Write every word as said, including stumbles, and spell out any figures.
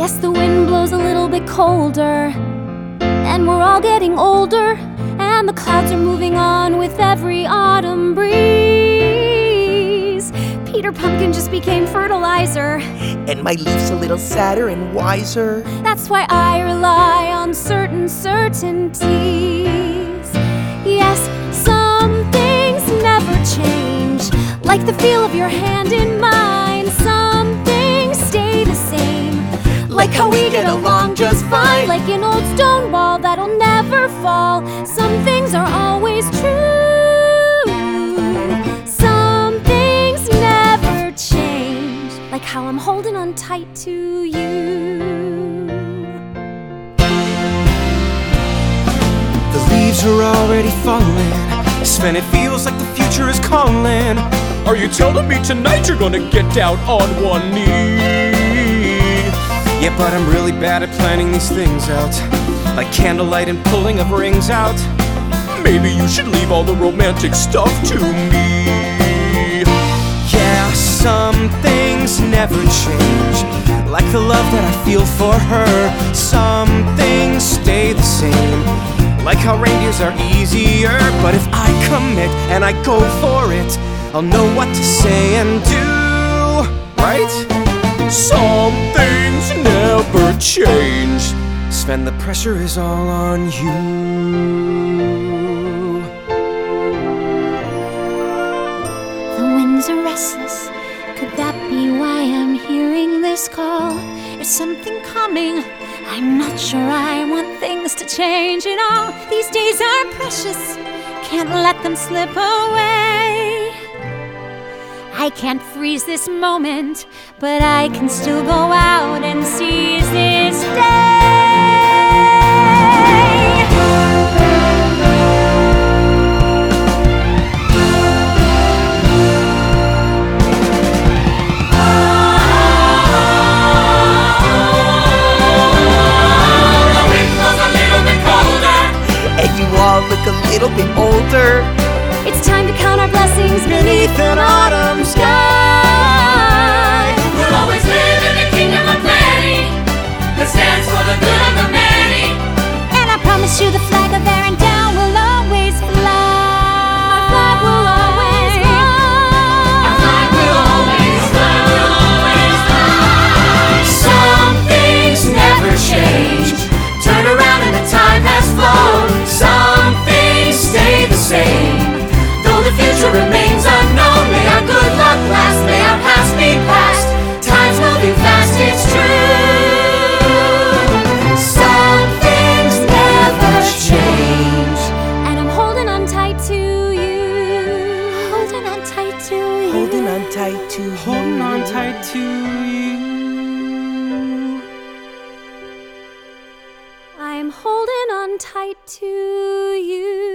Yes, the wind blows a little bit colder, and we're all getting older, and the clouds are moving on with every autumn breeze. Peter Pumpkin just became fertilizer, and my leaf's a little sadder and wiser. That's why I rely on certain certainties. Yes, some things never change, like the feel of your hand in mine. Some things stay the same, like how we get along just fine. Like an old stone wall that'll never fall. Some things are always true. Some things never change, like how I'm holding on tight to you. The leaves are already falling, Sven, it feels like the future is calling. Are you telling me tonight you're gonna get down on one knee? Yeah, but I'm really bad at planning these things out, like candlelight and pulling of rings out. Maybe you should leave all the romantic stuff to me. Yeah, some things never change, like the love that I feel for her. Some things stay the same, like how reindeers are easier. But if I commit and I go for it, I'll know what to say and do, right? Some things never change. Sven, the pressure is all on you. The winds are restless. Could that be why I'm hearing this call? Is something coming? I'm not sure I want things to change at all. These days are precious, can't let them slip away. I can't freeze this moment, but I can still go out and seize this day. Look a little bit older. It's time to count our blessings beneath an autumn sky. We'll always live in the kingdom of plenty that stands for the good of the many. And I promise you the flag of Erin down will always fly. Our flag will always fly. Our flag will always fly. Will always fly. Some things never change. Turn around and the time has flown. Some things stay the same, though the future remains unknown. May our good luck last, may our past be past. Time's moving fast, it's true. Some things never change, and I'm holding on tight to you. Holding on tight to you. Holding on tight to you. Holding on tight to you. I'm holding on tight to you.